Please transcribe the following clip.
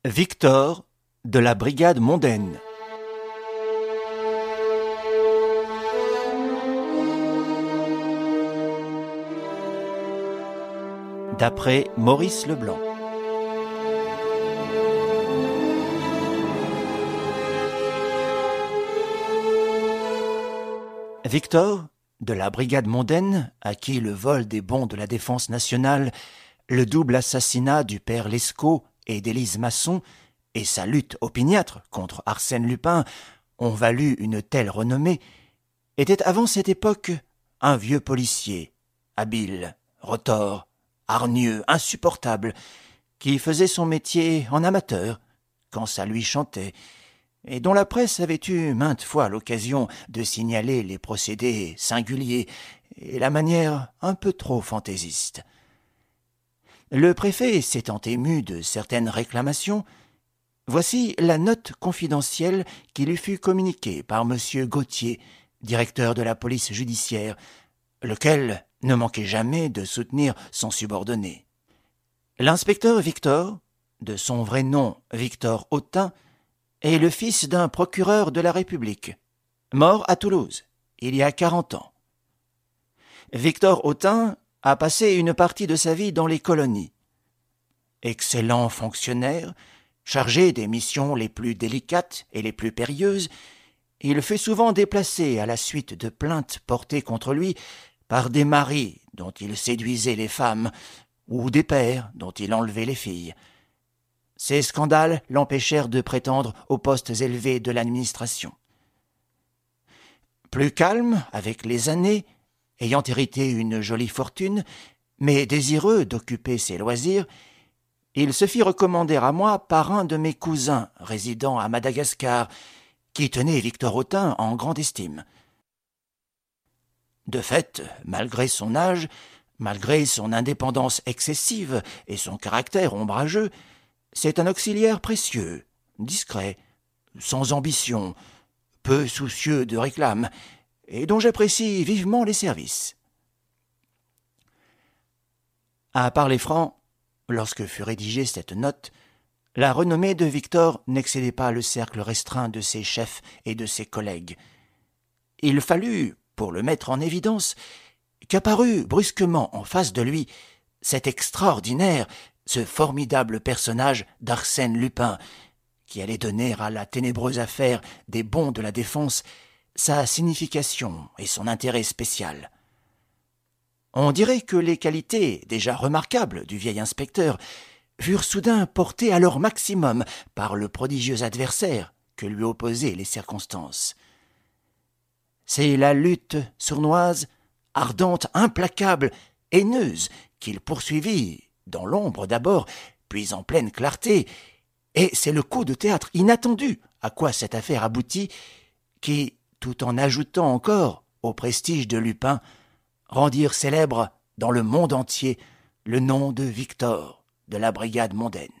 Victor de la brigade mondaine. D'après Maurice Leblanc. Victor, de la brigade mondaine, à qui le vol des bons de la défense nationale, le double assassinat du père Lescaut et d'Élise Masson et sa lutte opiniâtre contre Arsène Lupin ont valu une telle renommée, était avant cette époque un vieux policier, habile, retors, hargneux, insupportable, qui faisait son métier en amateur, quand ça lui chantait, et dont la presse avait eu maintes fois l'occasion de signaler les procédés singuliers et la manière un peu trop fantaisiste. Le préfet s'étant ému de certaines réclamations, voici la note confidentielle qui lui fut communiquée par M. Gauthier, directeur de la police judiciaire, lequel ne manquait jamais de soutenir son subordonné. L'inspecteur Victor, de son vrai nom Victor Autin, est le fils d'un procureur de la République, mort à Toulouse, il y a 40 ans. Victor Autin a passé une partie de sa vie dans les colonies. Excellent fonctionnaire, chargé des missions les plus délicates et les plus périlleuses, il fut souvent déplacé à la suite de plaintes portées contre lui par des maris dont il séduisait les femmes ou des pères dont il enlevait les filles. Ces scandales l'empêchèrent de prétendre aux postes élevés de l'administration. Plus calme avec les années, ayant hérité une jolie fortune, mais désireux d'occuper ses loisirs, il se fit recommander à moi par un de mes cousins résidant à Madagascar, qui tenait Victor Autin en grande estime. De fait, malgré son âge, malgré son indépendance excessive et son caractère ombrageux, c'est un auxiliaire précieux, discret, sans ambition, peu soucieux de réclame, et dont j'apprécie vivement les services. À parler franc, lorsque fut rédigée cette note, la renommée de Victor n'excédait pas le cercle restreint de ses chefs et de ses collègues. Il fallut, pour le mettre en évidence, qu'apparut brusquement en face de lui cet extraordinaire, ce formidable personnage d'Arsène Lupin, qui allait donner à la ténébreuse affaire des bons de la défense sa signification et son intérêt spécial. On dirait que les qualités déjà remarquables du vieil inspecteur furent soudain portées à leur maximum par le prodigieux adversaire que lui opposaient les circonstances. C'est la lutte sournoise, ardente, implacable, haineuse, qu'il poursuivit, dans l'ombre d'abord, puis en pleine clarté, et c'est le coup de théâtre inattendu à quoi cette affaire aboutit, qui, tout en ajoutant encore au prestige de Lupin, rendirent célèbre dans le monde entier le nom de Victor de la brigade mondaine.